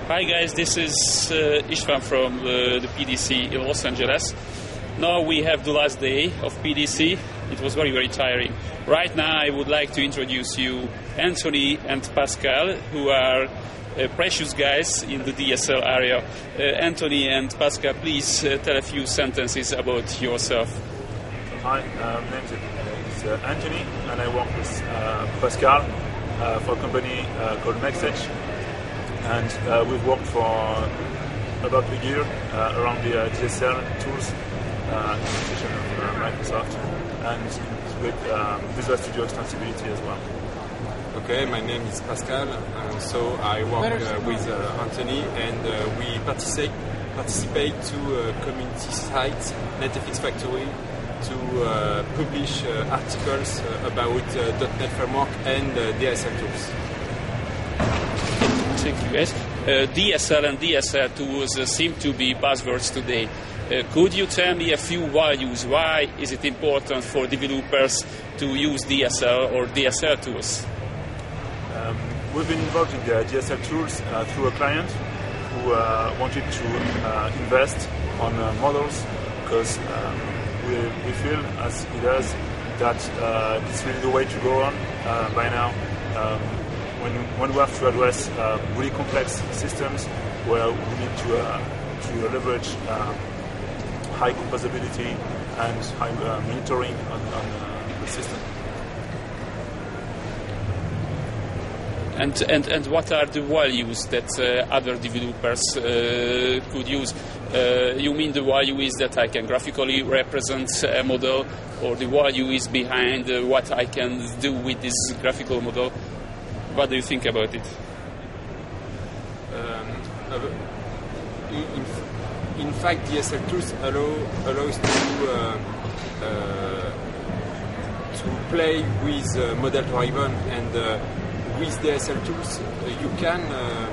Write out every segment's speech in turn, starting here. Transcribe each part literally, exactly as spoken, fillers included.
Hi guys, this is uh, Istvan from uh, the P D C in Los Angeles. Now we have the last day of P D C. It was very, very tiring. Right now I would like to introduce you Anthony and Pascal, who are uh, precious guys in the D S L area. Uh, Anthony and Pascal, please uh, tell a few sentences about yourself. Hi, uh, my name is uh, Anthony, and I work with uh, Pascal uh, for a company uh, called Mexage. And uh, we've worked for about a year uh, around the uh, D S L tools, uh, implementation of uh, Microsoft, and with um, Visual Studio Extensibility as well. Okay, my name is Pascal, uh, so I work uh, with uh, Anthony, and uh, we participate participate to a community site, NetFX Factory, to uh, publish uh, articles uh, about uh, .NET Framework and uh, D S L tools. Thank you, guys. Uh, D S L and D S L tools uh, seem to be buzzwords today. Uh, could you tell me a few values? Why is it important for developers to use D S L or D S L tools? Um, we've been involved in the D S L tools uh, through a client who uh, wanted to uh, invest on uh, models because um, we, we feel, as he does, that uh, it's really the way to go on uh, by now. Um, When, when we have to address uh, really complex systems where we need to, uh, to leverage uh, high composability and high uh, monitoring on, on uh, the system. And, and, and what are the values that uh, other developers uh, could use? Uh, you mean the value is that I can graphically represent a model, or the value is behind uh, what I can do with this graphical model? What do you think about it? Um, in, in fact, D S L tools allow allows to uh, uh, to play with uh, model driven, and uh, with D S L tools uh, you can uh,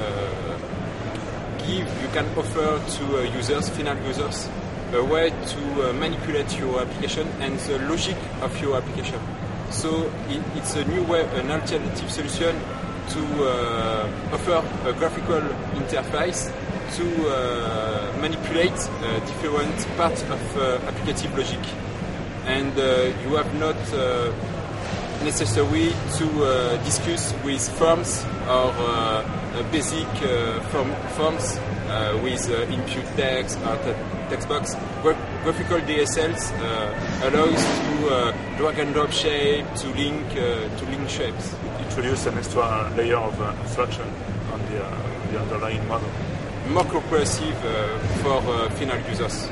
uh, give, you can offer to uh, users, final users, a way to uh, manipulate your application and the logic of your application. So it, it's a new way, an alternative solution to uh, offer a graphical interface to uh, manipulate uh, different parts of uh, applicative logic. And uh, you have not uh, necessary to uh, discuss with forms or uh, basic uh, form, forms uh, with uh, input text or text box. Graphical D S Ls uh, allows to uh, drag and drop shape, to link uh, to link shapes. It introduces an extra layer of uh, abstraction on the, uh, the underlying model. More comprehensive uh, for uh, final users.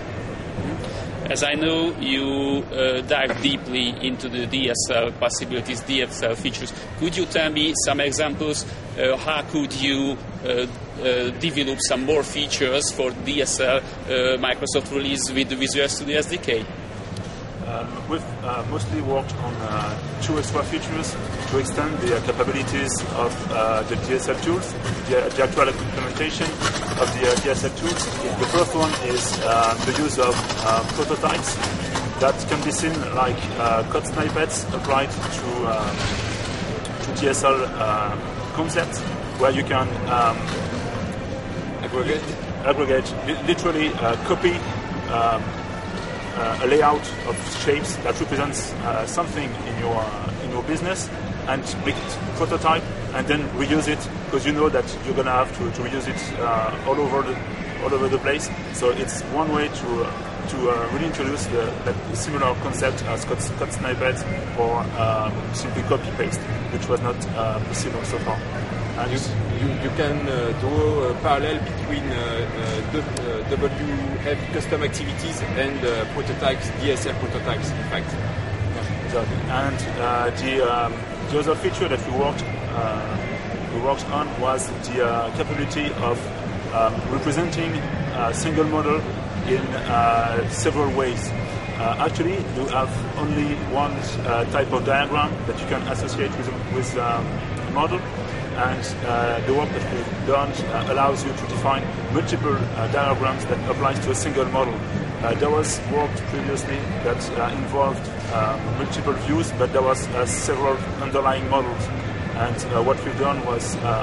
As I know, you uh, dive deeply into the D S L possibilities, D S L features. Could you tell me some examples? Uh, how could you uh, uh, develop some more features for D S L uh, Microsoft release with the Visual Studio S D K? Um, we've uh, mostly worked on uh, two extra features to extend the uh, capabilities of uh, the D S L tools, the, the actual implementation of the uh, D S L tools. The first one is uh, the use of uh, prototypes that can be seen like uh, code snippets applied to, uh, to D S L uh, concepts, where you can um, aggregate, aggregate li literally uh, copy um, uh, a layout of shapes that represents uh, something in your uh, in your business, and make it prototype, and then reuse it, because you know that you're gonna have to, to reuse it uh, all over the all over the place. So it's one way to uh, to uh, really introduce the, that similar concept as code, code snippets or um, simply copy paste, which was not uh, possible so far. And you, you, you can uh, draw a parallel between uh, uh, the, uh, W F custom activities and uh, prototypes, D S L prototypes, in fact. Yeah, exactly. And uh, the um, the other feature that we worked uh, we worked on was the uh, capability of um, representing a single model in uh, several ways. Uh, actually, you have only one uh, type of diagram that you can associate with with um, a model. And uh, the work that we've done uh, allows you to define multiple uh, diagrams that applies to a single model. Uh, there was work previously that uh, involved uh, multiple views, but there was uh, several underlying models. And uh, what we've done was um,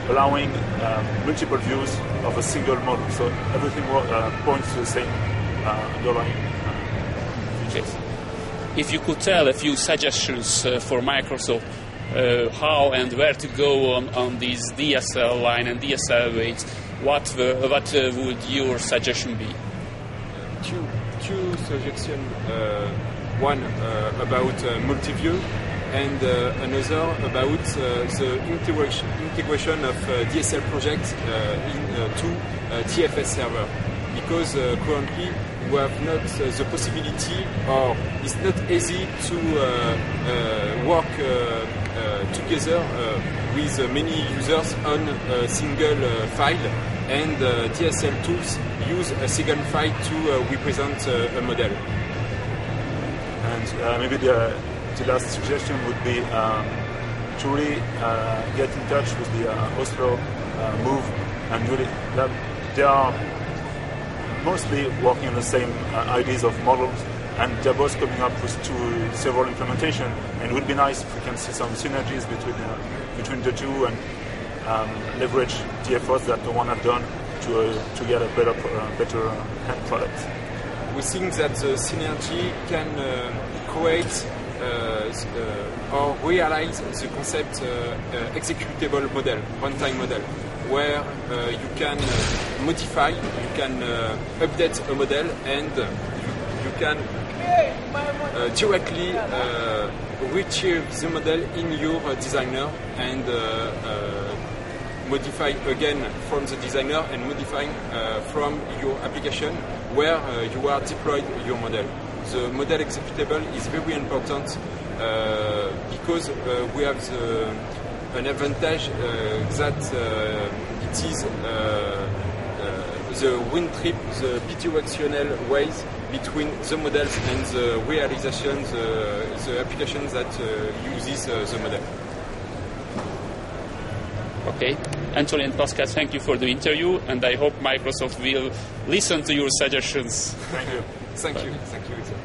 allowing um, multiple views of a single model. So everything uh, points to the same uh, underlying uh, features. If you could tell a few suggestions uh, for Microsoft uh, how and where to go on, on these D S L line and D S L weights, what uh, what uh, would your suggestion be? Two, two suggestions. Uh, one uh, about uh, multi-view, and uh, another about uh, the integration, integration of uh, D S L projects uh, in, uh, to uh, T F S server. Because uh, currently we have not uh, the possibility, or it's not easy to uh, uh, work uh, uh, together uh, with uh, many users on a single uh, file, and uh, D S L tools use a single file to uh, represent uh, a model. And uh, maybe the, the last suggestion would be um, to really uh, get in touch with the uh, Oslo uh, move, and really that they are mostly working on the same uh, ideas of models, and they're both coming up with two, several implementation. And it would be nice if we can see some synergies between uh, between the two, and um, leverage the efforts that the one have done to uh, to get a better uh, better uh, end product. We think that the synergy can uh, create uh, uh, or realize the concept uh, uh, executable model, runtime model, where uh, you can uh, modify, you can uh, update a model, and uh, you, you can uh, directly uh, retrieve the model in your uh, designer, and uh, uh, modify again from the designer, and modifying uh, from your application where uh, you are deployed your model. The model executable is very important uh, because uh, we have the, an advantage uh, that uh, it is uh, uh, the wind trip, the bidirectional ways between the models and the realization, the, the application that uh, uses uh, the model. Okay, Anthony and Pascal, thank you for the interview, and I hope Microsoft will listen to your suggestions. Thank you. Thank you. Thank you.